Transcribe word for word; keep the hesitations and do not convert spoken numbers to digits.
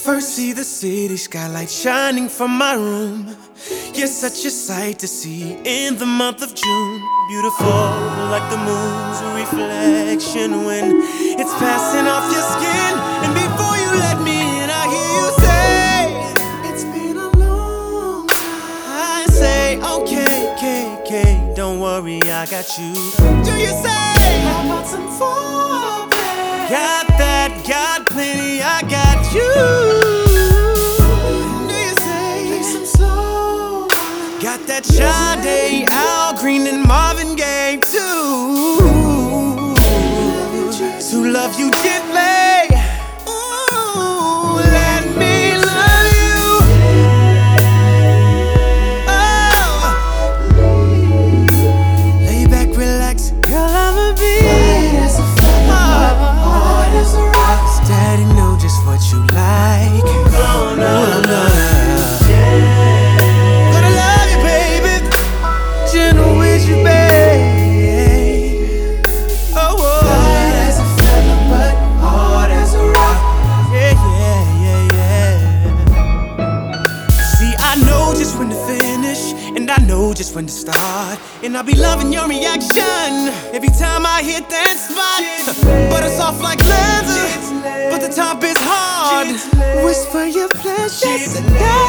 first see the city skylight shining from my room, you're such a sight to see in the month of June. Beautiful like the moon's reflection when it's passing off your skin. And before you let me in, I hear you say, it's been a long time. I say, okay, okay, okay, don't worry, I got you. Do you say, how about some foreplay? Got that, got plenty, I got you. Do you say, play some slow? Got that Sade, Al Green, and Marvin Gaye too. To love you gently. Ooh, let me love you. Oh, lay back, relax, girl, I'ma be light as a feather, hard as a rock. Daddy know just what you like. Oh, no, no, no. Gonna love you, baby. Gentle with you, babe. Oh, oh. Light as a feather, but hard as a rock. Yeah, yeah, yeah, yeah. See, I know just when to finish, and I know just when to start. And I'll be loving your reaction every time I hit that spot. But it's soft like leather, but the top is hard. Whisper your pleasure.